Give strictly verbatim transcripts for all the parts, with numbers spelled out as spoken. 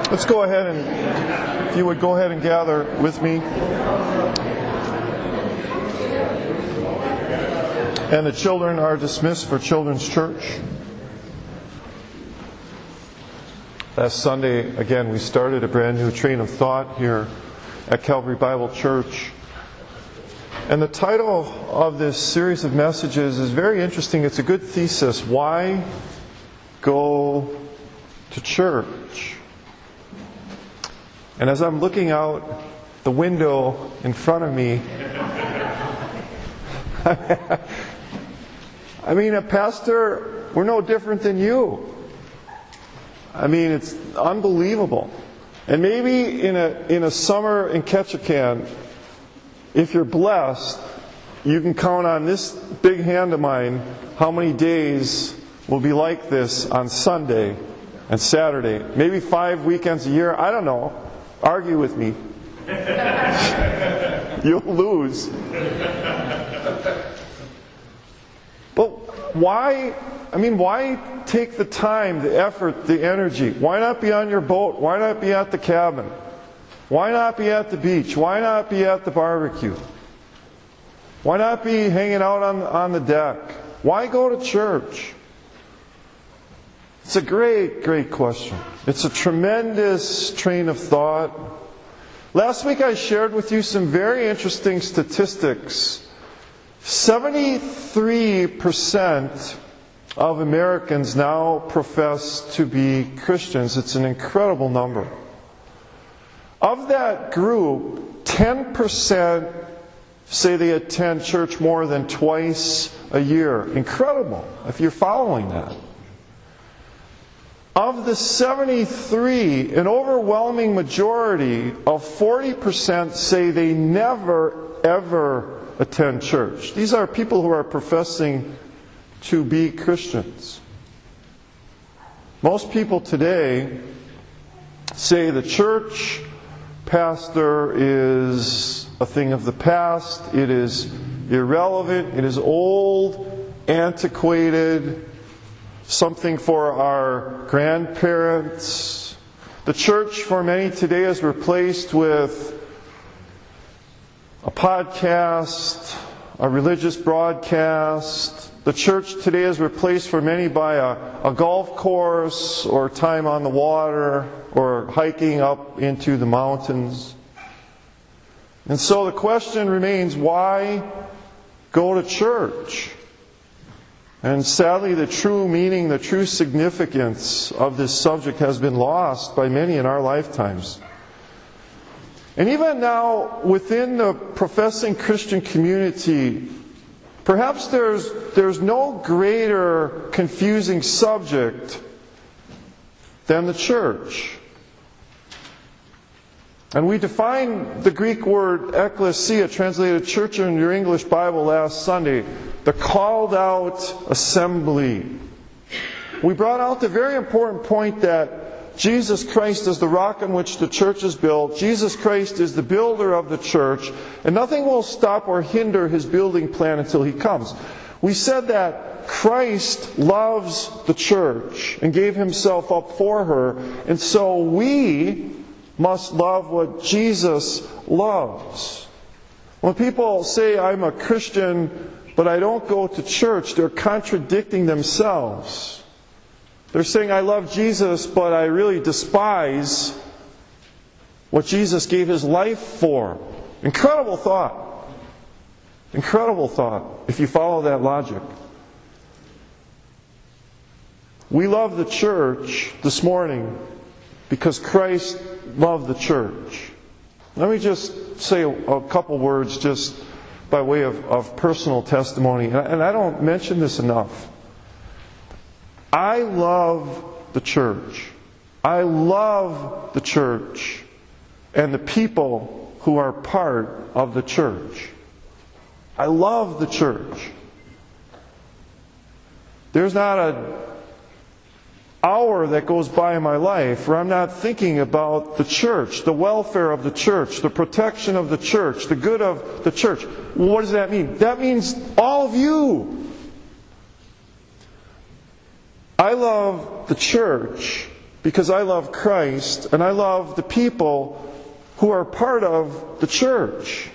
Let's go ahead and, if you would go ahead and gather with me. And the children are dismissed for Children's Church. Last Sunday, again, we started a brand new train of thought here at Calvary Bible Church. And the title of this series of messages is very interesting. It's a good thesis. Why go to church? And as I'm looking out the window in front of me, I mean, a pastor, we're no different than you. I mean, it's unbelievable. And maybe in a in a summer in Ketchikan, if you're blessed, you can count on this big hand of mine how many days will be like this on Sunday and Saturday. Maybe five weekends a year. I don't know. Argue with me. You'll lose. But why, I mean, why take the time, the effort, the energy? Why not be on your boat? Why not be at the cabin? Why not be at the beach? Why not be at the barbecue? Why not be hanging out on, on the deck? Why go to church? It's a great, great question. It's a tremendous train of thought. Last week I shared with you some very interesting statistics. seventy-three percent of Americans now profess to be Christians. It's an incredible number. Of that group, ten percent say they attend church more than twice a year. Incredible, if you're following that. Of the seventy-three, an overwhelming majority of forty percent say they never, ever attend church. These are people who are professing to be Christians. Most people today say the church pastor is a thing of the past. It is irrelevant. It is old, antiquated, something for our grandparents. The church for many today is replaced with a podcast, a religious broadcast. The church today is replaced for many by a, a golf course or time on the water or hiking up into the mountains. And so the question remains, why go to church? And sadly, the true meaning, the true significance of this subject has been lost by many in our lifetimes. And even now, within the professing Christian community, perhaps there's, there's no greater confusing subject than the church. And we defined the Greek word ekklesia, translated church in your English Bible last Sunday, the called out assembly. We brought out the very important point that Jesus Christ is the rock on which the church is built. Jesus Christ is the builder of the church, and nothing will stop or hinder His building plan until He comes. We said that Christ loves the church and gave Himself up for her, and so we must love what Jesus loves. When people say, I'm a Christian, but I don't go to church, they're contradicting themselves. They're saying, I love Jesus, but I really despise what Jesus gave His life for. Incredible thought. Incredible thought, if you follow that logic. We love the church this morning because Christ loved the church. Let me just say a, a couple words just by way of, of personal testimony. And, and I don't mention this enough. I love the church. I love the church and the people who are part of the church. I love the church. There's not a hour that goes by in my life where I'm not thinking about the church, the welfare of the church, the protection of the church, the good of the church. What does that mean? That means all of you. I love the church because I love Christ and I love the people who are part of the church.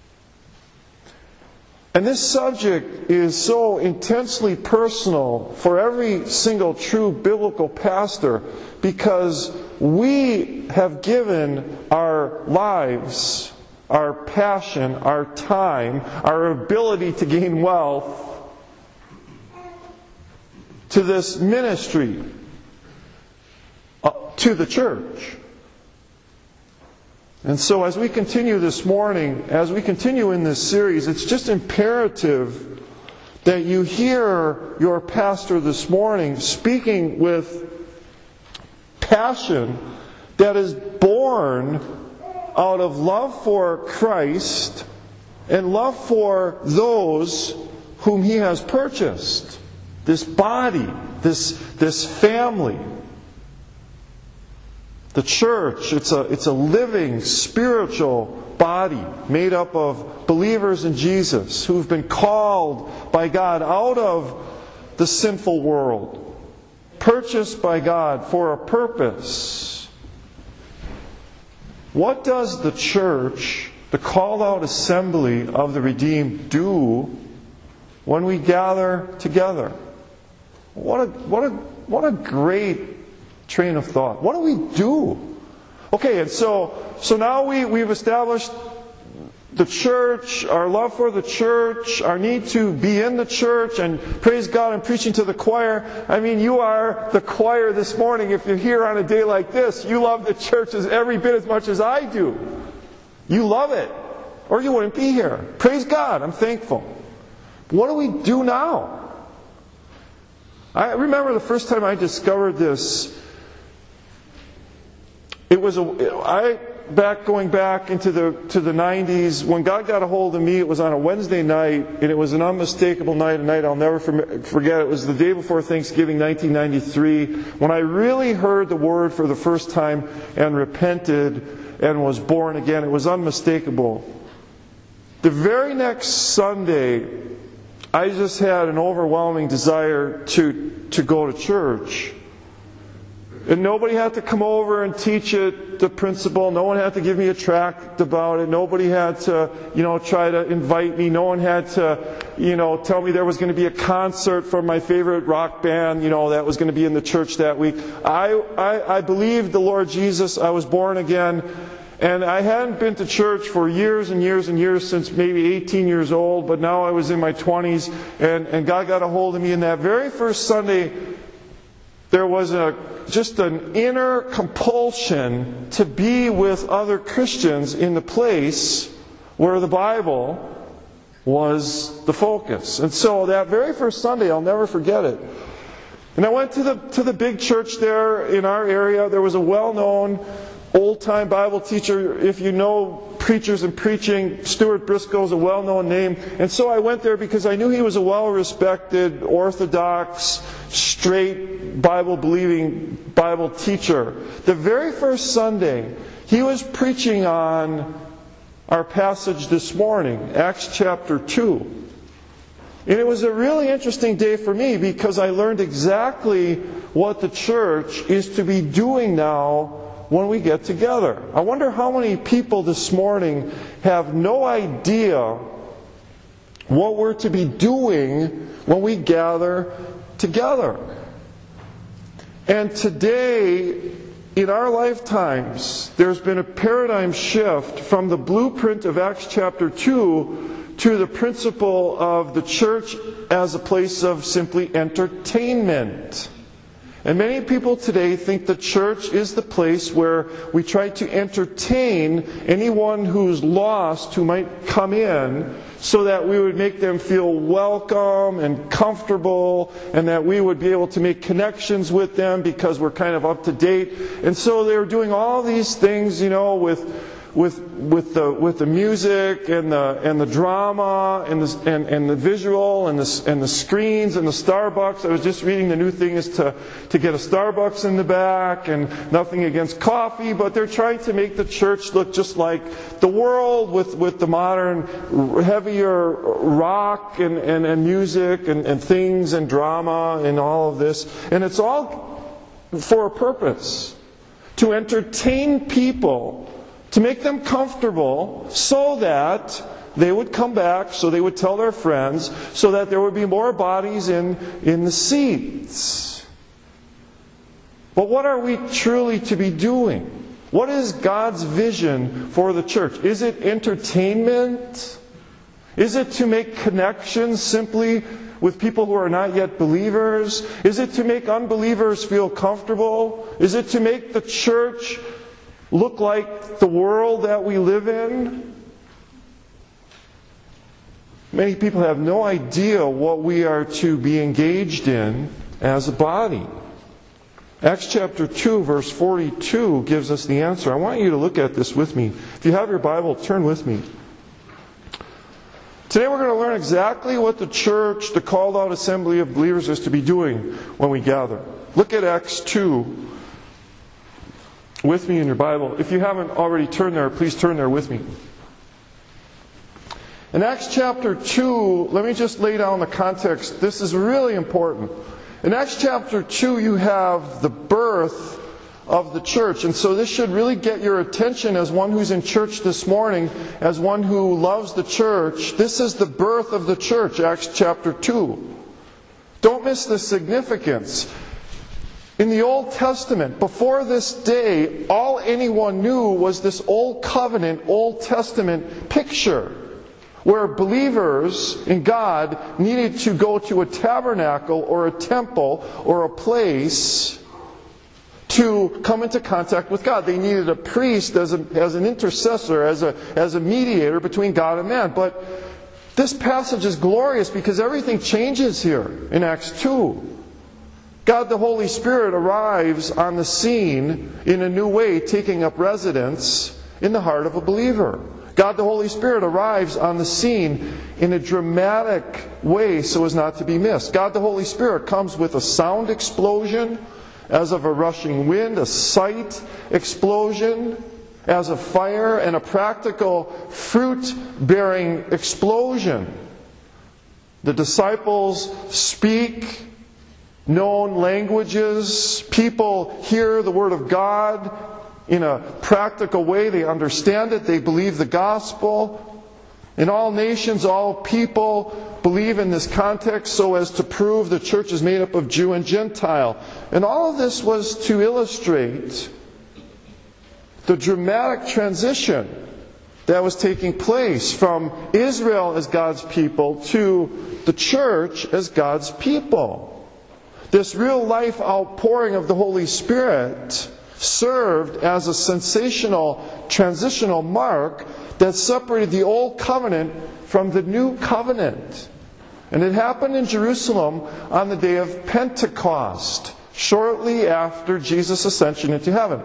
And this subject is so intensely personal for every single true biblical pastor, because we have given our lives, our passion, our time, our ability to gain wealth to this ministry, uh, to the church. And so as we continue this morning, as we continue in this series, it's just imperative that you hear your pastor this morning speaking with passion that is born out of love for Christ and love for those whom He has purchased. This body, this, this family. The church, it's a, it's a living, spiritual body made up of believers in Jesus who've been called by God out of the sinful world, purchased by God for a purpose. What does the church, the called out assembly of the redeemed, do when we gather together? What a, what a, what a great train of thought. What do we do? Okay, and so so now we, we've established the church, our love for the church, our need to be in the church, and praise God, I'm preaching to the choir. I mean, you are the choir this morning. If you're here on a day like this, you love the church as every bit as much as I do. You love it, or you wouldn't be here. Praise God, I'm thankful. What do we do now? I remember the first time I discovered this. It was a, I back going back into the to the nineties when God got a hold of me. It was on a Wednesday night, and it was an unmistakable night, a night I'll never forget. It was the day before Thanksgiving, nineteen ninety-three, when I really heard the word for the first time and repented and was born again. It was unmistakable. The very next Sunday, I just had an overwhelming desire to to go to church. And nobody had to come over and teach it, the principle. No one had to give me a tract about it. Nobody had to, you know, try to invite me. No one had to, you know, tell me there was going to be a concert from my favorite rock band, you know, that was going to be in the church that week. I, I, I believed the Lord Jesus. I was born again. And I hadn't been to church for years and years and years, since maybe eighteen years old, but now I was in my twenties, and, and God got a hold of me. And that very first Sunday, there was a just an inner compulsion to be with other Christians in the place where the Bible was the focus. And so that very first Sunday, I'll never forget it. And I went to the to the big church there in our area. There was a well-known old-time Bible teacher. If you know preachers and preaching, Stuart Briscoe is a well-known name. And so I went there because I knew he was a well-respected, orthodox, straight, Bible-believing Bible teacher. The very first Sunday, he was preaching on our passage this morning, Acts chapter two. And it was a really interesting day for me because I learned exactly what the church is to be doing now when we get together. I wonder how many people this morning have no idea what we're to be doing when we gather together. And today, in our lifetimes, there's been a paradigm shift from the blueprint of Acts chapter two to the principle of the church as a place of simply entertainment. And many people today think the church is the place where we try to entertain anyone who's lost who might come in, so that we would make them feel welcome and comfortable, and that we would be able to make connections with them because we're kind of up to date. And so they're doing all these things, you know, with with with the with the music and the and the drama and the and, and the visual and the and the screens and the Starbucks. I was just reading the new thing is to to get a Starbucks in the back, and nothing against coffee, but they're trying to make the church look just like the world with with the modern heavier rock and and, and music and, and things and drama and all of this. And it's all for a purpose. To entertain people, to make them comfortable, so that they would come back, so they would tell their friends, so that there would be more bodies in, in the seats. But what are we truly to be doing? What is God's vision for the church? Is it entertainment? Is it to make connections simply with people who are not yet believers? Is it to make unbelievers feel comfortable? Is it to make the church look like the world that we live in? Many people have no idea what we are to be engaged in as a body. Acts chapter two, verse forty-two gives us the answer. I want you to look at this with me. If you have your Bible, turn with me. Today we're going to learn exactly what the church, the called out assembly of believers, is to be doing when we gather. Look at Acts two with me in your Bible. If you haven't already turned there, please turn there with me. In Acts chapter two, let me just lay down the context. This is really important. In Acts chapter two, you have the birth of the church. And so this should really get your attention as one who's in church this morning, as one who loves the church. This is the birth of the church, Acts chapter two. Don't miss the significance. In the Old Testament, before this day, all anyone knew was this Old Covenant, Old Testament picture, where believers in God needed to go to a tabernacle or a temple or a place to come into contact with God. They needed a priest as, a, as an intercessor, as a, as a mediator between God and man. But this passage is glorious because everything changes here in Acts two. God the Holy Spirit arrives on the scene in a new way, taking up residence in the heart of a believer. God the Holy Spirit arrives on the scene in a dramatic way so as not to be missed. God the Holy Spirit comes with a sound explosion as of a rushing wind, a sight explosion as of fire, and a practical fruit-bearing explosion. The disciples speak known languages. People hear the Word of God in a practical way. They understand it. They believe the gospel. In all nations, all people believe in this context so as to prove the church is made up of Jew and Gentile. And all of this was to illustrate the dramatic transition that was taking place from Israel as God's people to the church as God's people. This real life outpouring of the Holy Spirit served as a sensational transitional mark that separated the Old Covenant from the New Covenant. And it happened in Jerusalem on the day of Pentecost, shortly after Jesus' ascension into heaven.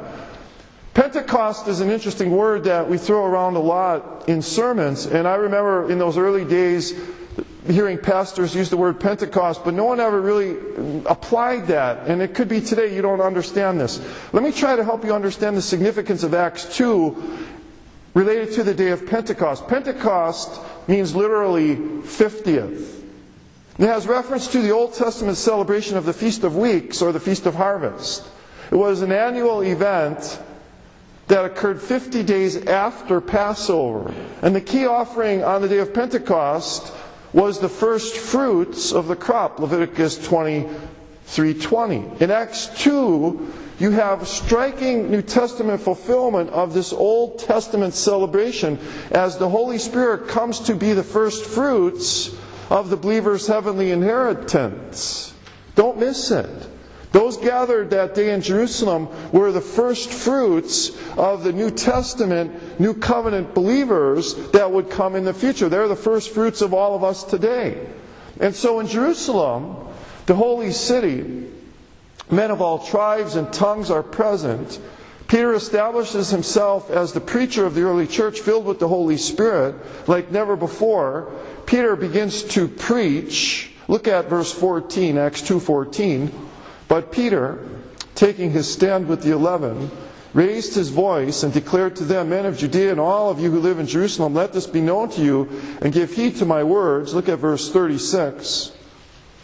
Pentecost is an interesting word that we throw around a lot in sermons, and I remember in those early days hearing pastors use the word Pentecost, but no one ever really applied that. And it could be today you don't understand this. Let me try to help you understand the significance of Acts two related to the day of Pentecost. Pentecost means literally fiftieth. It has reference to the Old Testament celebration of the Feast of Weeks, or the Feast of Harvest. It was an annual event that occurred fifty days after Passover. And the key offering on the day of Pentecost was the first fruits of the crop, Leviticus twenty-three twenty. In Acts two, you have striking New Testament fulfillment of this Old Testament celebration as the Holy Spirit comes to be the first fruits of the believer's heavenly inheritance. Don't miss it. Those gathered that day in Jerusalem were the first fruits of the New Testament, New Covenant believers that would come in the future. They're the first fruits of all of us today. And so in Jerusalem, the holy city, men of all tribes and tongues are present. Peter establishes himself as the preacher of the early church, filled with the Holy Spirit like never before. Peter begins to preach. Look at verse fourteen, Acts two fourteen. But Peter, taking his stand with the eleven, raised his voice and declared to them, Men of Judea and all of you who live in Jerusalem, let this be known to you, and give heed to my words. Look at verse thirty-six.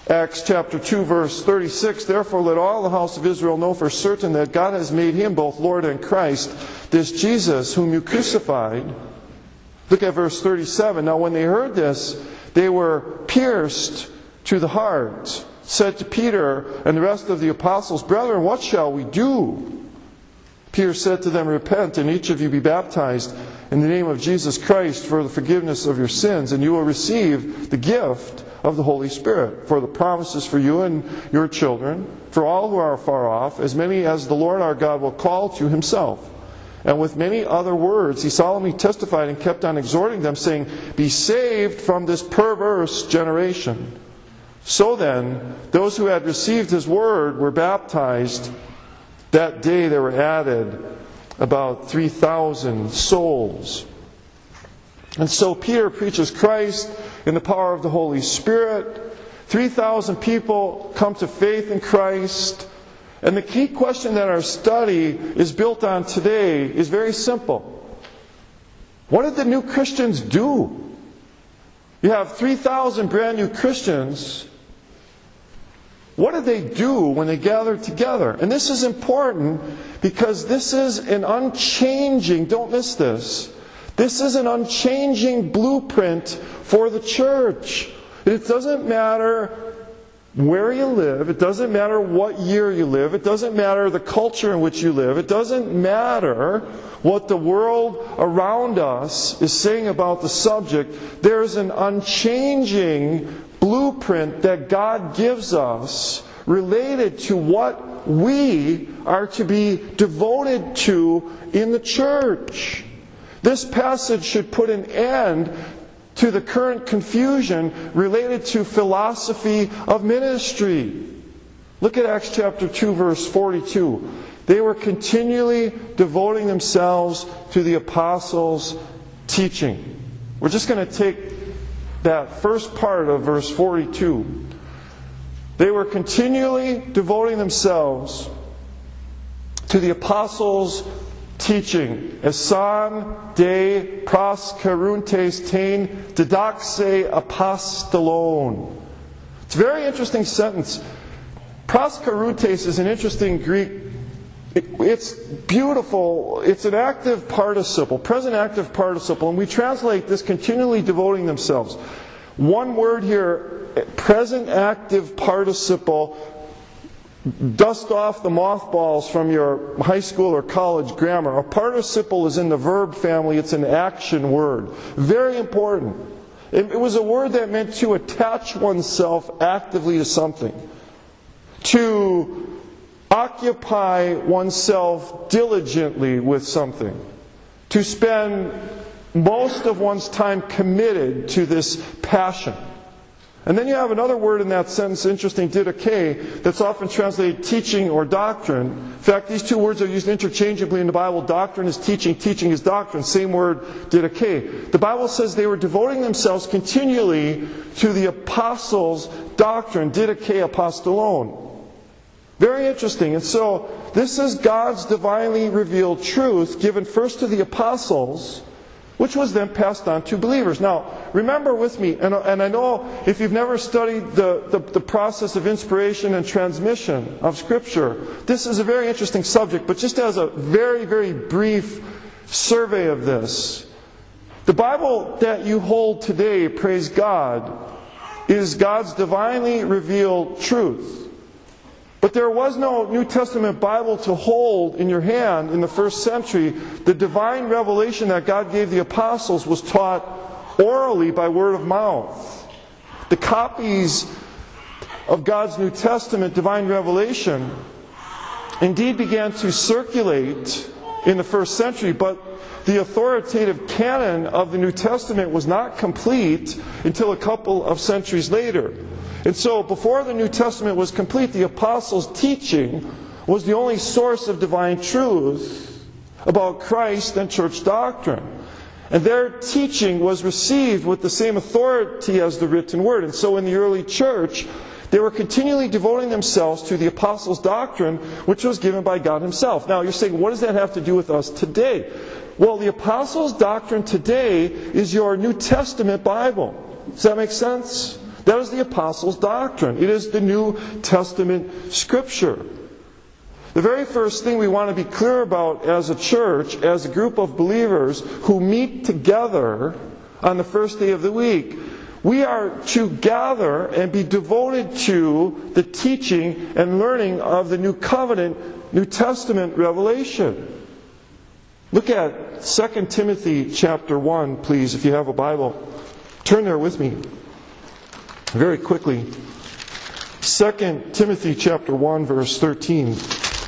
Acts chapter two, verse thirty-six, therefore let all the house of Israel know for certain that God has made him both Lord and Christ, this Jesus whom you crucified. Look at verse thirty-seven. Now when they heard this, they were pierced to the heart, said to Peter and the rest of the apostles, brethren, what shall we do? Peter said to them, repent, and each of you be baptized in the name of Jesus Christ for the forgiveness of your sins, and you will receive the gift of the Holy Spirit. For the promises for you and your children, for all who are far off, as many as the Lord our God will call to himself. And with many other words he solemnly testified and kept on exhorting them, saying, be saved from this perverse generation. So then, those who had received his word were baptized. That day there were added about three thousand souls. And so Peter preaches Christ in the power of the Holy Spirit. three thousand people come to faith in Christ. And the key question that our study is built on today is very simple. What did the new Christians do? You have three thousand brand new Christians. What did they do when they gathered together? And this is important because this is an unchanging, don't miss this, this is an unchanging blueprint for the church. It doesn't matter where you live, it doesn't matter what year you live, it doesn't matter the culture in which you live, it doesn't matter what the world around us is saying about the subject. There's an unchanging blueprint that God gives us related to what we are to be devoted to in the church. This passage should put an end to the current confusion related to philosophy of ministry. Look at Acts chapter two, verse forty-two. They were continually devoting themselves to the apostles' teaching. We're just going to take that first part of verse forty-two. They were continually devoting themselves to the apostles' teaching. Esan de proskaruntes tein didaxe apostolon. It's a very interesting sentence. Proskaruntes is an interesting Greek. It, it's beautiful. It's an active participle, present active participle, and we translate this continually devoting themselves. One word here, present active participle. Dust off the mothballs from your high school or college grammar. A participle is in the verb family. It's an action word. Very important. It, it was a word that meant to attach oneself actively to something. To occupy oneself diligently with something. To spend most of one's time committed to this passion. And then you have another word in that sentence, interesting, didache, that's often translated teaching or doctrine. In fact, these two words are used interchangeably in the Bible. Doctrine is teaching, teaching is doctrine. Same word, didache. The Bible says they were devoting themselves continually to the apostles' doctrine, didache apostolon. Very interesting. And so, this is God's divinely revealed truth given first to the apostles, which was then passed on to believers. Now, remember with me, and, and I know if you've never studied the, the, the process of inspiration and transmission of Scripture, this is a very interesting subject, but just as a very, very brief survey of this, the Bible that you hold today, praise God, is God's divinely revealed truth. But there was no New Testament Bible to hold in your hand in the first century. The divine revelation that God gave the apostles was taught orally by word of mouth. The copies of God's New Testament divine revelation indeed began to circulate in the first century, but the authoritative canon of the New Testament was not complete until a couple of centuries later. And so, before the New Testament was complete, the apostles' teaching was the only source of divine truth about Christ and church doctrine. And their teaching was received with the same authority as the written word. And so in the early church, they were continually devoting themselves to the apostles' doctrine, which was given by God Himself. Now, you're saying, what does that have to do with us today? Well, the apostles' doctrine today is your New Testament Bible. Does that make sense? That is the apostles' doctrine. It is the New Testament Scripture. The very first thing we want to be clear about as a church, as a group of believers who meet together on the first day of the week, we are to gather and be devoted to the teaching and learning of the New Covenant, New Testament revelation. Look at Second Timothy chapter one, please, if you have a Bible. Turn there with me very quickly. Second Timothy chapter one, verse thirteen.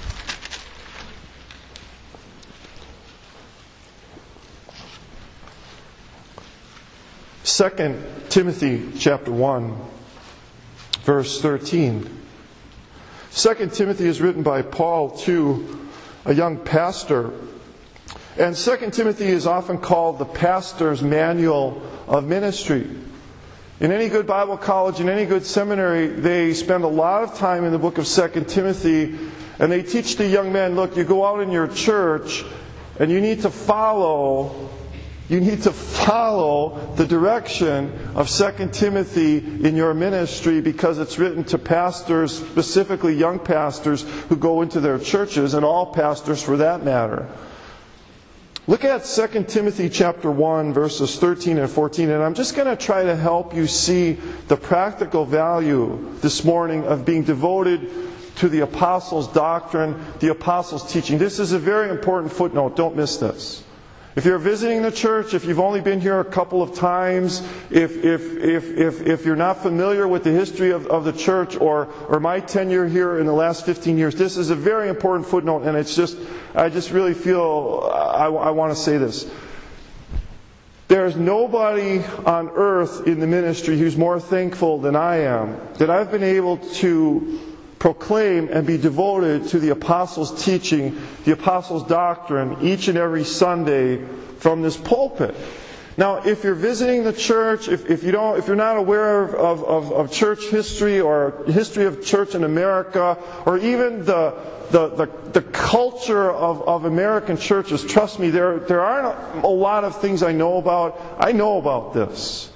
Second Timothy chapter one, verse thirteen. Second Timothy is written by Paul to a young pastor. And Second Timothy is often called the pastor's manual of ministry. In any good Bible college, in any good seminary, they spend a lot of time in the book of Second Timothy, and they teach the young men, look, you go out in your church, and you need to follow You need to follow the direction of Second Timothy in your ministry, because it's written to pastors, specifically young pastors who go into their churches, and all pastors for that matter. Look at Second Timothy chapter one, verses thirteen and fourteen, and I'm just going to try to help you see the practical value this morning of being devoted to the apostles' doctrine, the apostles' teaching. This is a very important footnote. Don't miss this. If you're visiting the church, if you've only been here a couple of times, if if if if, if you're not familiar with the history of, of the church or, or my tenure here in the last fifteen years, this is a very important footnote, and it's just, I just really feel I, I want to say this. There's nobody on earth in the ministry who's more thankful than I am that I've been able to proclaim and be devoted to the apostles' teaching, the apostles' doctrine, each and every Sunday from this pulpit. Now, if you're visiting the church, if, if you don't, if you're not aware of, of, of church history or history of church in America, or even the the, the, the culture of, of American churches, trust me, there there aren't a lot of things I know about. I know about this.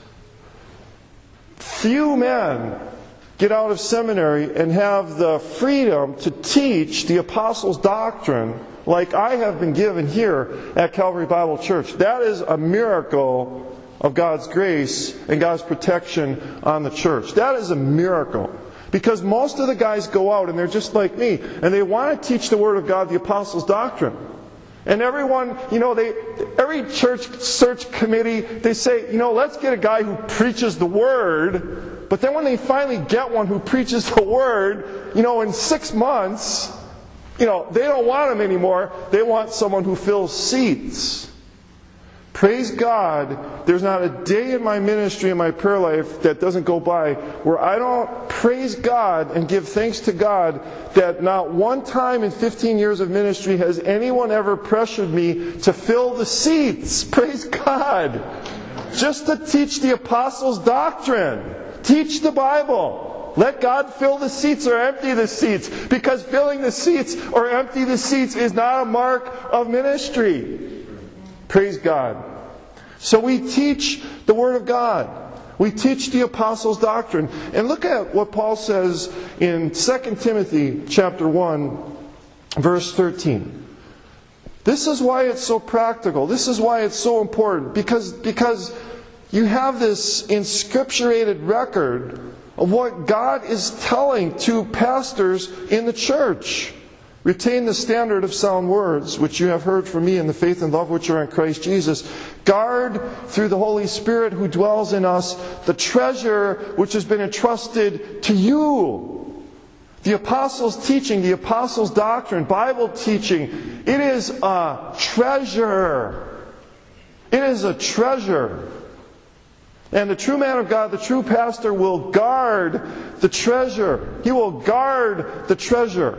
Few men get out of seminary and have the freedom to teach the apostles' doctrine like I have been given here at Calvary Bible Church. That is a miracle of God's grace and God's protection on the church. That is a miracle. Because most of the guys go out and they're just like me, and they want to teach the Word of God, the apostles' doctrine. And everyone, you know, they every church search committee, they say, you know, let's get a guy who preaches the Word. But then when they finally get one who preaches the Word, you know, in six months, you know, they don't want him anymore. They want someone who fills seats. Praise God, there's not a day in my ministry and my prayer life that doesn't go by where I don't praise God and give thanks to God that not one time in fifteen years of ministry has anyone ever pressured me to fill the seats. Praise God. Just to teach the apostles' doctrine. Teach the Bible. Let God fill the seats or empty the seats. Because filling the seats or empty the seats is not a mark of ministry. Praise God. So we teach the Word of God. We teach the apostles' doctrine. And look at what Paul says in Second Timothy chapter one, verse thirteen. This is why it's so practical. This is why it's so important. Because, because you have this inscripturated record of what God is telling to pastors in the church. Retain the standard of sound words, which you have heard from me in the faith and love which are in Christ Jesus. Guard through the Holy Spirit who dwells in us the treasure which has been entrusted to you. The apostles' teaching, the apostles' doctrine, Bible teaching, it is a treasure. It is a treasure. And the true man of God, the true pastor, will guard the treasure. He will guard the treasure.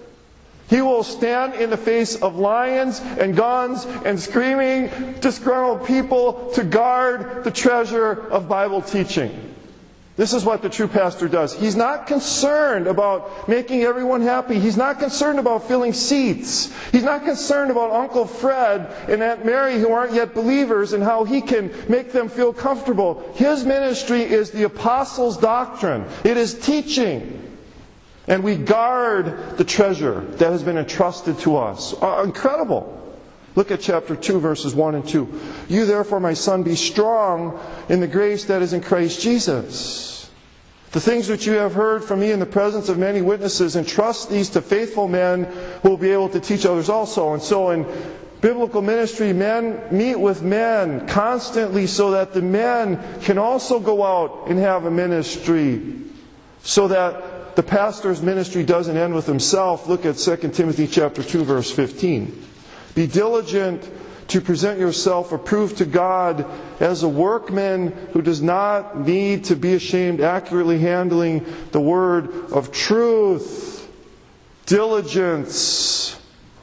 He will stand in the face of lions and guns and screaming, disgruntled people to guard the treasure of Bible teaching. This is what the true pastor does. He's not concerned about making everyone happy. He's not concerned about filling seats. He's not concerned about Uncle Fred and Aunt Mary who aren't yet believers and how he can make them feel comfortable. His ministry is the apostles' doctrine. It is teaching. And we guard the treasure that has been entrusted to us. Uh, incredible. Look at chapter two, verses one and two. You therefore, my son, be strong in the grace that is in Christ Jesus. The things which you have heard from me in the presence of many witnesses, entrust these to faithful men who will be able to teach others also. And so in biblical ministry, men meet with men constantly so that the men can also go out and have a ministry. So that the pastor's ministry doesn't end with himself. Look at Second Timothy chapter two, verse fifteen. Be diligent to present yourself approved to God as a workman who does not need to be ashamed, accurately handling the word of truth. Diligence,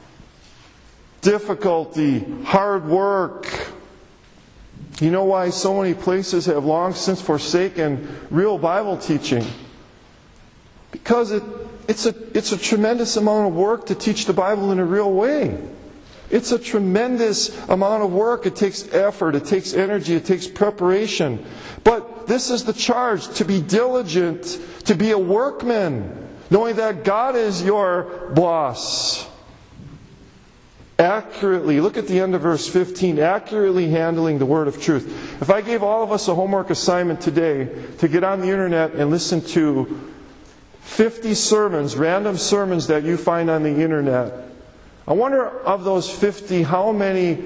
difficulty, hard work. You know why so many places have long since forsaken real Bible teaching? Because it, it's a, it's a tremendous amount of work to teach the Bible in a real way. It's a tremendous amount of work. It takes effort, it takes energy, it takes preparation. But this is the charge, to be diligent, to be a workman, knowing that God is your boss. Accurately, look at the end of verse fifteen, accurately handling the word of truth. If I gave all of us a homework assignment today to get on the internet and listen to fifty sermons, random sermons that you find on the internet, I wonder of those fifty, how many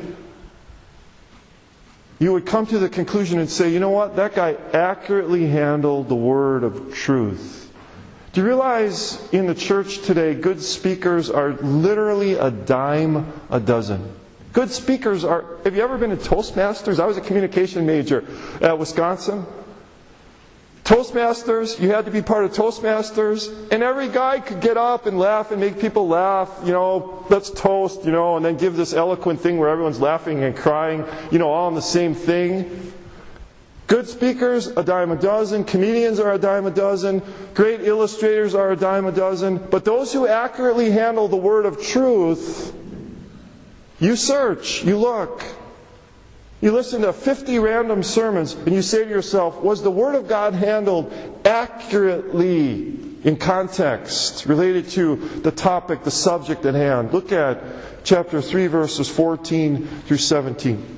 you would come to the conclusion and say, you know what, that guy accurately handled the word of truth. Do you realize in the church today, good speakers are literally a dime a dozen? Good speakers are... Have you ever been to Toastmasters? I was a communication major at Wisconsin. Toastmasters, you had to be part of Toastmasters, and every guy could get up and laugh and make people laugh, you know, let's toast, you know, and then give this eloquent thing where everyone's laughing and crying, you know, all on the same thing. Good speakers, a dime a dozen. Comedians are a dime a dozen. Great illustrators are a dime a dozen. But those who accurately handle the word of truth, you search, you look. You listen to fifty random sermons and you say to yourself, was the Word of God handled accurately in context related to the topic, the subject at hand? Look at chapter three, verses fourteen through seventeen.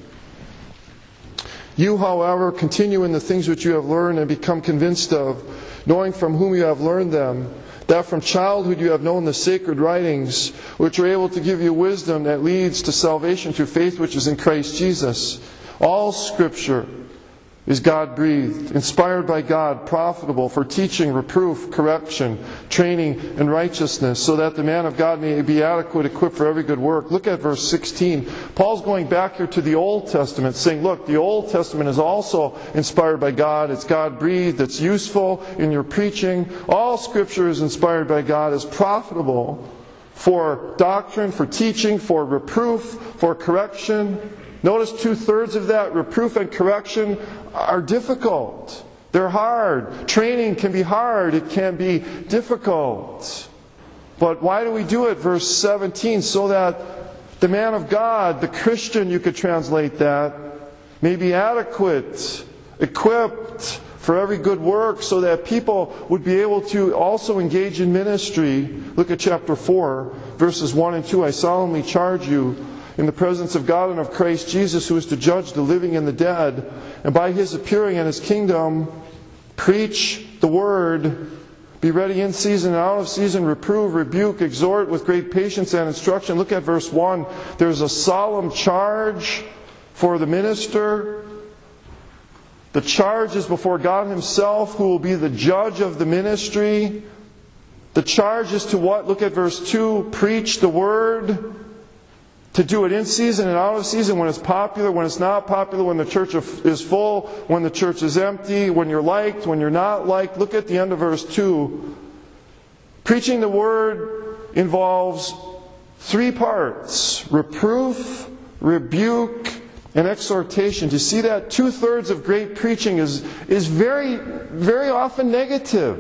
You, however, continue in the things which you have learned and become convinced of, knowing from whom you have learned them, that from childhood you have known the sacred writings, which are able to give you wisdom that leads to salvation through faith which is in Christ Jesus. All Scripture is God-breathed, inspired by God, profitable for teaching, reproof, correction, training, and righteousness, so that the man of God may be adequate, equipped for every good work. Look at verse sixteen. Paul's going back here to the Old Testament, saying, look, the Old Testament is also inspired by God. It's God-breathed. It's useful in your preaching. All Scripture is inspired by God, is profitable for doctrine, for teaching, for reproof, for correction. Notice two-thirds of that, reproof and correction, are difficult. They're hard. Training can be hard. It can be difficult. But why do we do it? Verse seventeen, so that the man of God, the Christian, you could translate that, may be adequate, equipped for every good work, so that people would be able to also engage in ministry. Look at chapter four, verses one and two. I solemnly charge you, in the presence of God and of Christ Jesus, who is to judge the living and the dead, and by His appearing in His kingdom, preach the word, be ready in season and out of season, reprove, rebuke, exhort with great patience and instruction. Look at verse one. There's a solemn charge for the minister. The charge is before God Himself, who will be the judge of the ministry. The charge is to what? Look at verse two. Preach the word. To do it in season and out of season, when it's popular, when it's not popular, when the church is full, when the church is empty, when you're liked, when you're not liked. Look at the end of verse two. Preaching the word involves three parts: reproof, rebuke, and exhortation. To see that two-thirds of great preaching is, is very, very often negative.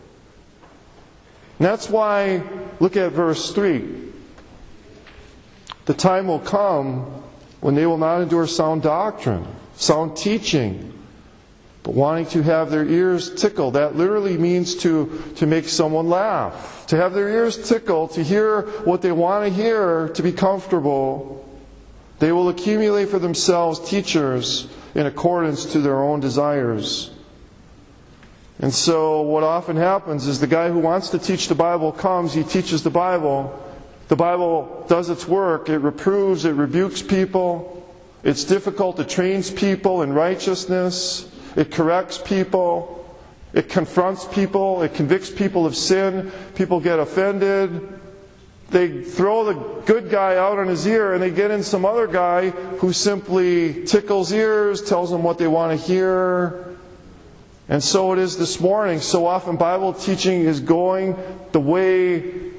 And that's why, look at verse three. The time will come when they will not endure sound doctrine, sound teaching, but wanting to have their ears tickled. That literally means to, to make someone laugh. To have their ears tickled, to hear what they want to hear, to be comfortable. They will accumulate for themselves teachers in accordance to their own desires. And so what often happens is the guy who wants to teach the Bible comes, he teaches the Bible. The Bible does its work. It reproves, it rebukes people. It's difficult. It trains people in righteousness. It corrects people. It confronts people. It convicts people of sin. People get offended. They throw the good guy out on his ear and they get in some other guy who simply tickles ears, tells them what they want to hear. And so it is this morning. So often Bible teaching is going the way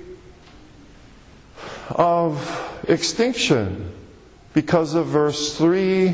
of extinction because of verse three.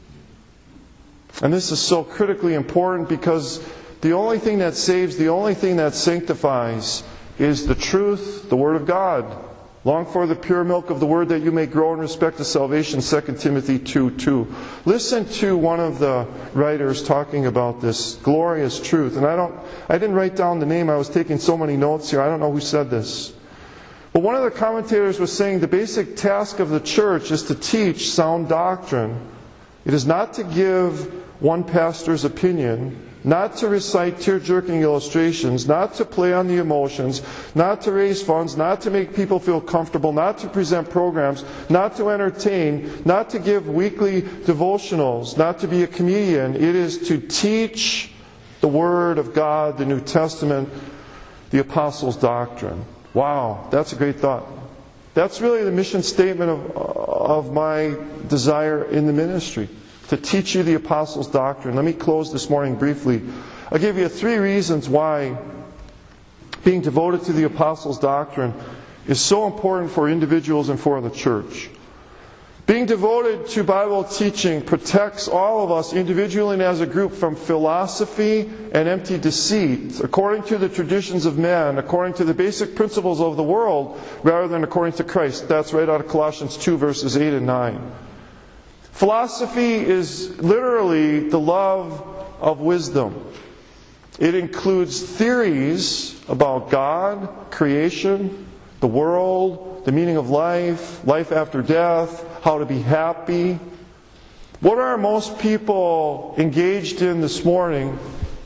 And this is so critically important because the only thing that saves, the only thing that sanctifies is the truth, the Word of God. Long for the pure milk of the Word that you may grow in respect to salvation, Second Timothy two two. Listen to one of the writers talking about this glorious truth. And I don't, I didn't write down the name. I was taking so many notes here. I don't know who said this. But one of the commentators was saying the basic task of the church is to teach sound doctrine. It is not to give one pastor's opinion, not to recite tear-jerking illustrations, not to play on the emotions, not to raise funds, not to make people feel comfortable, not to present programs, not to entertain, not to give weekly devotionals, not to be a comedian. It is to teach the Word of God, the New Testament, the Apostles' doctrine. Wow, that's a great thought. That's really the mission statement of, of my desire in the ministry, to teach you the Apostles' doctrine. Let me close this morning briefly. I'll give you three reasons why being devoted to the Apostles' doctrine is so important for individuals and for the church. Being devoted to Bible teaching protects all of us individually and as a group from philosophy and empty deceit, according to the traditions of men, according to the basic principles of the world, rather than according to Christ. That's right out of Colossians two, verses eight and nine. Philosophy is literally the love of wisdom. It includes theories about God, creation, the world, the meaning of life, life after death, how to be happy. What are most people engaged in this morning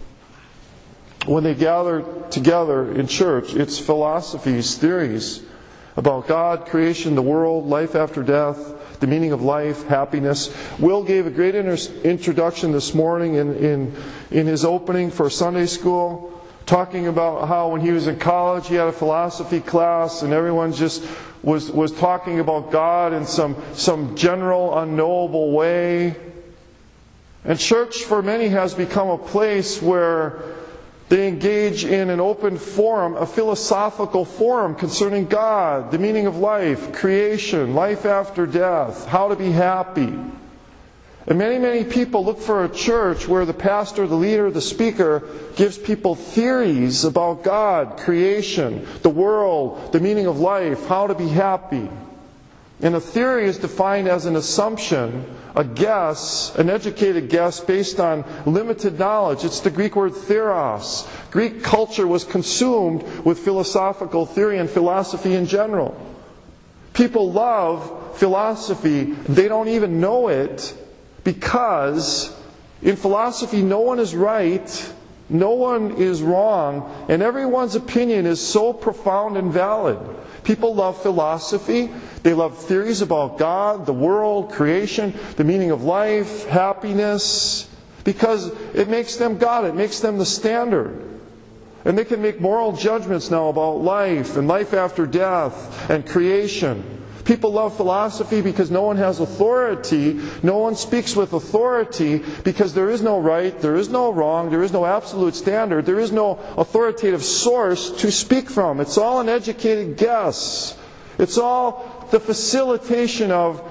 when they gather together in church? It's philosophies, theories about God, creation, the world, life after death, the meaning of life, happiness. Will gave a great inter- introduction this morning in, in, in his opening for Sunday school, talking about how when he was in college he had a philosophy class and everyone just was, was talking about God in some, some general, unknowable way. And church for many has become a place where they engage in an open forum, a philosophical forum concerning God, the meaning of life, creation, life after death, how to be happy. And many, many people look for a church where the pastor, the leader, the speaker gives people theories about God, creation, the world, the meaning of life, how to be happy. And a theory is defined as an assumption, a guess, an educated guess based on limited knowledge. It's the Greek word theros. Greek culture was consumed with philosophical theory and philosophy in general. People love philosophy. They don't even know it because in philosophy no one is right, no one is wrong, and everyone's opinion is so profound and valid. People love philosophy. They love theories about God, the world, creation, the meaning of life, happiness, because it makes them God. It makes them the standard. And they can make moral judgments now about life and life after death and creation. People love philosophy because no one has authority. No one speaks with authority because there is no right, there is no wrong, there is no absolute standard, there is no authoritative source to speak from. It's all an educated guess. It's all the facilitation of,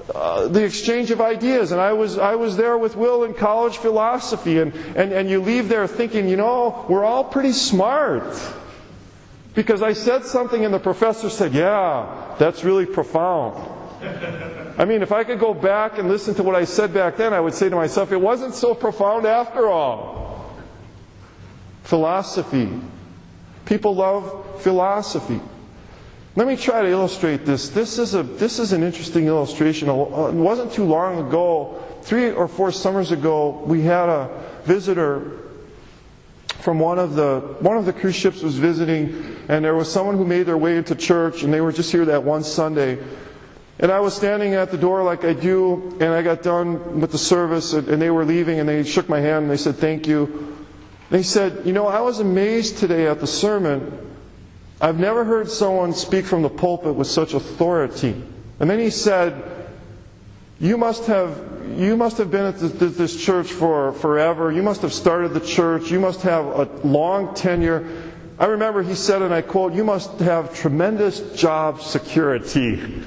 uh, the exchange of ideas. And I was I was there with Will in college philosophy, and, and, and you leave there thinking, you know, we're all pretty smart. Because I said something and the professor said, yeah, that's really profound. I mean, if I could go back and listen to what I said back then, I would say to myself, it wasn't so profound after all. Philosophy. People love philosophy. Let me try to illustrate this. This is a this is an interesting illustration. It wasn't too long ago, three or four summers ago, we had a visitor from one of the one of the cruise ships was visiting, and there was someone who made their way into church, and they were just here that one Sunday. And I was standing at the door like I do, and I got done with the service, and they were leaving, and they shook my hand, and they said, thank you. They said, you know, I was amazed today at the sermon. I've never heard someone speak from the pulpit with such authority. And then he said, you must have you must have been at this, this church for forever. You must have started the church. You must have a long tenure. I remember he said, and I quote, you must have tremendous job security.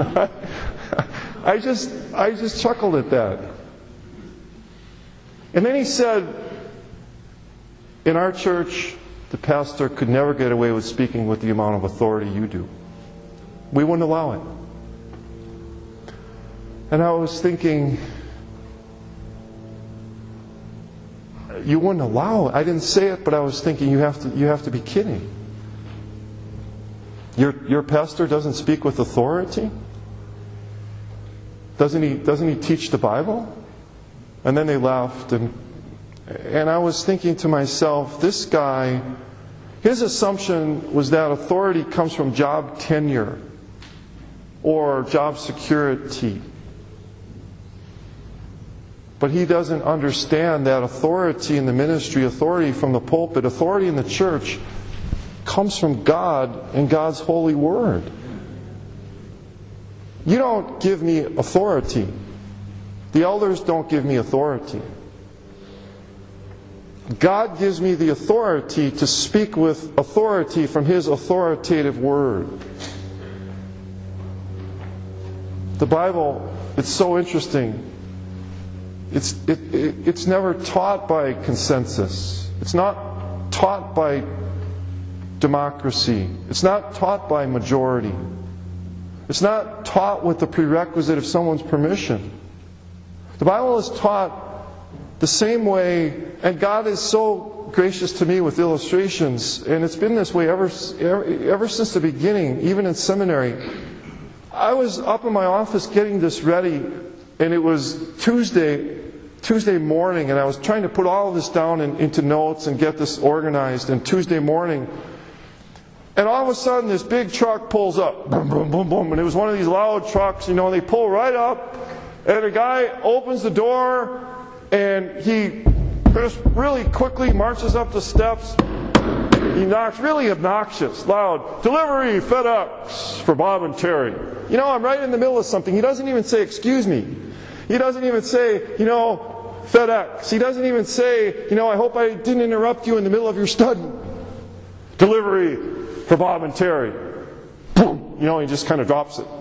I just I just chuckled at that. And then he said, in our church, the pastor could never get away with speaking with the amount of authority you do. We wouldn't allow it. And I was thinking, you wouldn't allow it. I didn't say it, but I was thinking, you have to you have to be kidding. Your your pastor doesn't speak with authority? Doesn't he doesn't he teach the Bible? And then they laughed, and and I was thinking to myself, this guy, his assumption was that authority comes from job tenure or job security. But he doesn't understand that authority in the ministry, authority from the pulpit, authority in the church comes from God and God's holy word. You don't give me authority. The elders don't give me authority. God gives me the authority to speak with authority from His authoritative word. The Bible, it's so interesting. It's, it, it, it's never taught by consensus. It's not taught by democracy. It's not taught by majority. It's not taught with the prerequisite of someone's permission. The Bible is taught the same way, and God is so gracious to me with illustrations, and it's been this way ever, ever, ever since the beginning, even in seminary. I was up in my office getting this ready, and it was Tuesday, Tuesday morning, and I was trying to put all of this down in, into notes and get this organized. And Tuesday morning, and all of a sudden, this big truck pulls up, boom, boom, boom, boom, and it was one of these loud trucks, you know. And they pull right up, and a guy opens the door, and he just really quickly marches up the steps. He knocks, really obnoxious, loud, delivery, FedEx for Bob and Terry. You know, I'm right in the middle of something. He doesn't even say, excuse me. He doesn't even say, you know, FedEx. He doesn't even say, you know, I hope I didn't interrupt you in the middle of your study. Delivery for Bob and Terry. Boom. You know, he just kind of drops it.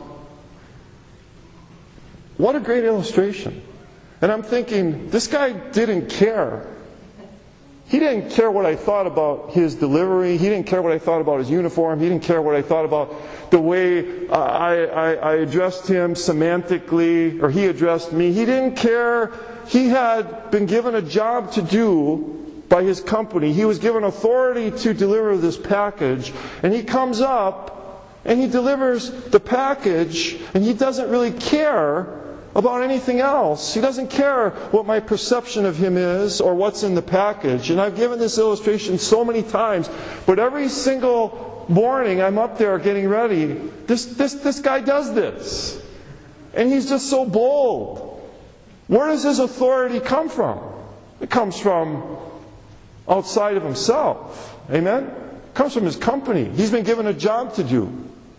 What a great illustration. And I'm thinking, this guy didn't care. He didn't care what I thought about his delivery. He didn't care what I thought about his uniform. He didn't care what I thought about the way uh, I, I, I addressed him semantically, or he addressed me. He didn't care. He had been given a job to do by his company. He was given authority to deliver this package. And he comes up and he delivers the package, and he doesn't really care about anything else. He doesn't care what my perception of him is or what's in the package. And I've given this illustration so many times, but every single morning I'm up there getting ready, this, this, this guy does this. And he's just so bold. Where does his authority come from? It comes from outside of himself. Amen? It comes from his company. He's been given a job to do.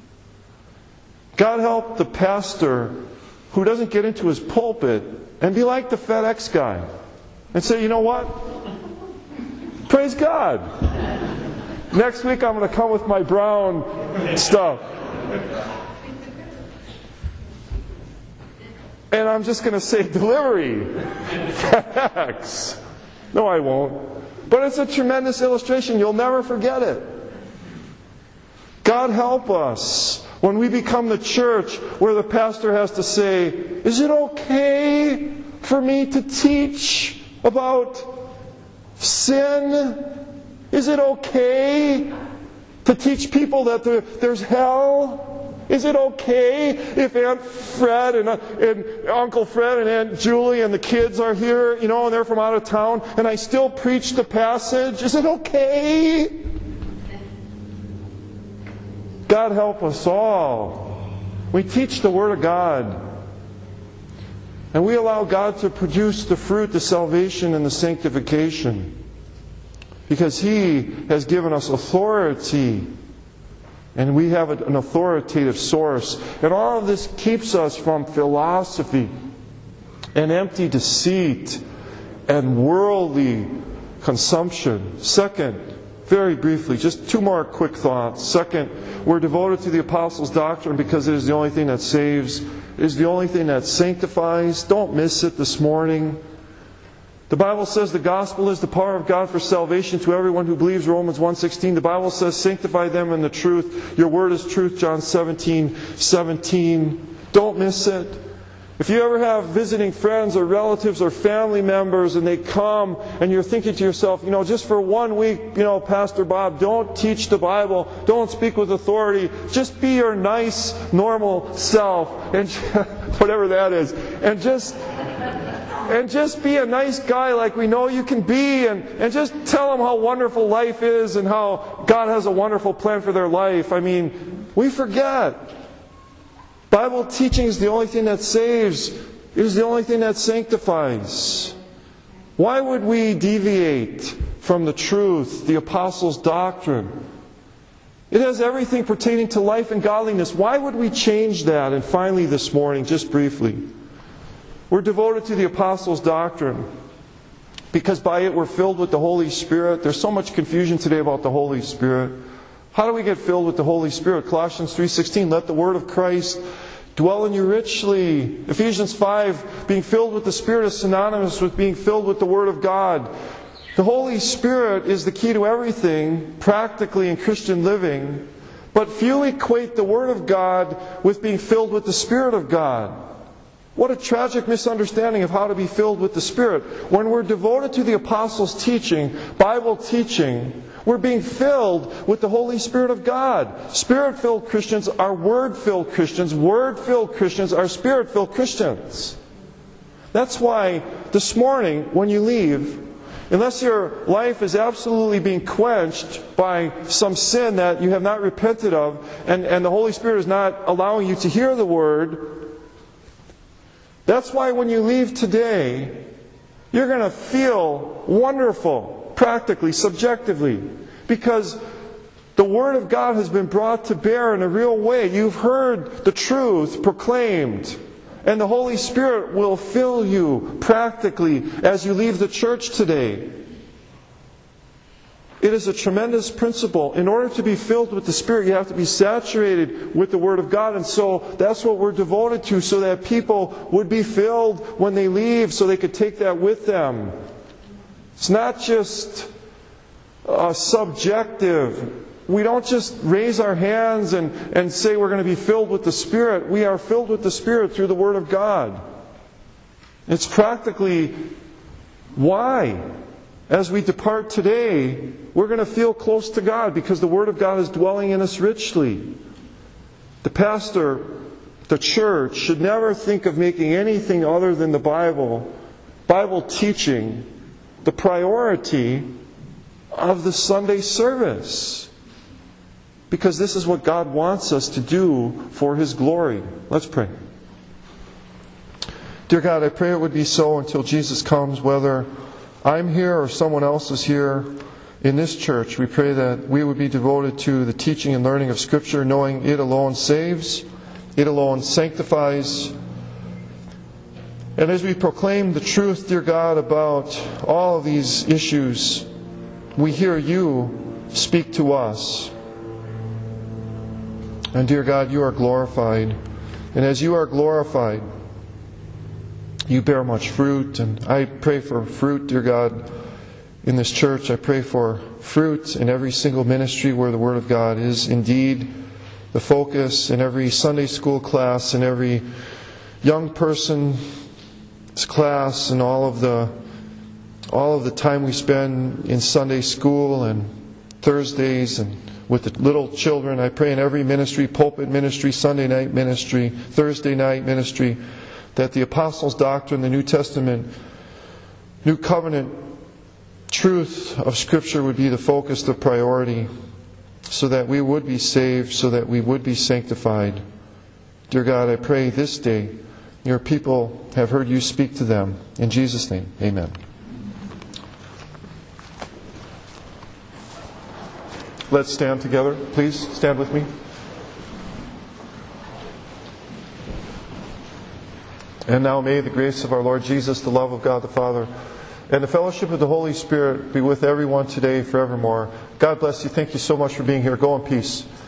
God help the pastor who doesn't get into his pulpit and be like the FedEx guy and say, you know what? Praise God. Next week I'm going to come with my brown stuff. And I'm just going to say delivery. Facts. No, I won't. But it's a tremendous illustration. You'll never forget it. God help us when we become the church where the pastor has to say, is it okay for me to teach about sin? Is it okay to teach people that there, there's hell? Is it okay if Aunt Fred and, uh, and Uncle Fred and Aunt Julie and the kids are here, you know, and they're from out of town, and I still preach the passage? Is it okay? God help us all. We teach the Word of God. And we allow God to produce the fruit, the salvation and the sanctification. Because He has given us authority. And we have an authoritative source. And all of this keeps us from philosophy and empty deceit and worldly consumption. Second, very briefly, just two more quick thoughts. Second, we're devoted to the Apostles' doctrine because it is the only thing that saves. It is the only thing that sanctifies. Don't miss it this morning. The Bible says the gospel is the power of God for salvation to everyone who believes, Romans one sixteen. The Bible says, sanctify them in the truth. Your word is truth, John seventeen seventeen. Don't miss it. If you ever have visiting friends or relatives or family members and they come and you're thinking to yourself, you know, just for one week, you know, Pastor Bob, don't teach the Bible, don't speak with authority, just be your nice, normal self, and whatever that is, and just... And just be a nice guy like we know you can be, and, and just tell them how wonderful life is and how God has a wonderful plan for their life. I mean, we forget. Bible teaching is the only thing that saves. It is the only thing that sanctifies. Why would we deviate from the truth, the Apostles' doctrine? It has everything pertaining to life and godliness. Why would we change that? And finally this morning, just briefly, we're devoted to the Apostles' doctrine because by it we're filled with the Holy Spirit. There's so much confusion today about the Holy Spirit. How do we get filled with the Holy Spirit? Colossians three sixteen, let the word of Christ dwell in you richly. Ephesians five, being filled with the Spirit is synonymous with being filled with the Word of God. The Holy Spirit is the key to everything, practically in Christian living. But few equate the Word of God with being filled with the Spirit of God. What a tragic misunderstanding of how to be filled with the Spirit. When we're devoted to the Apostles' teaching, Bible teaching, we're being filled with the Holy Spirit of God. Spirit-filled Christians are Word-filled Christians. Word-filled Christians are Spirit-filled Christians. That's why this morning, when you leave, unless your life is absolutely being quenched by some sin that you have not repented of, and, and the Holy Spirit is not allowing you to hear the Word, that's why when you leave today, you're going to feel wonderful, practically, subjectively, because the Word of God has been brought to bear in a real way. You've heard the truth proclaimed, and the Holy Spirit will fill you practically as you leave the church today. It is a tremendous principle. In order to be filled with the Spirit, you have to be saturated with the Word of God. And so that's what we're devoted to, so that people would be filled when they leave, so they could take that with them. It's not just uh, subjective. We don't just raise our hands and, and say we're going to be filled with the Spirit. We are filled with the Spirit through the Word of God. It's practically why, as we depart today, we're going to feel close to God because the Word of God is dwelling in us richly. The pastor, the church, should never think of making anything other than the Bible, Bible teaching, the priority of the Sunday service. Because this is what God wants us to do for His glory. Let's pray. Dear God, I pray it would be so until Jesus comes, whether I'm here or someone else is here in this church. We pray that we would be devoted to the teaching and learning of Scripture, knowing it alone saves, it alone sanctifies. And as we proclaim the truth, dear God, about all of these issues, we hear You speak to us. And dear God, You are glorified. And as You are glorified, You bear much fruit, and I pray for fruit, dear God, in this church. I pray for fruit in every single ministry where the Word of God is indeed the focus, in every Sunday school class, in every young person's class, and all of the all of the time we spend in Sunday school and Thursdays and with the little children. I pray in every ministry, pulpit ministry, Sunday night ministry, Thursday night ministry, that the Apostles' doctrine, the New Testament, New Covenant truth of Scripture would be the focus, the priority, so that we would be saved, so that we would be sanctified. Dear God, I pray this day your people have heard you speak to them. In Jesus' name, amen. Let's stand together. Please stand with me. And now may the grace of our Lord Jesus, the love of God the Father, and the fellowship of the Holy Spirit be with everyone today forevermore. God bless you. Thank you so much for being here. Go in peace.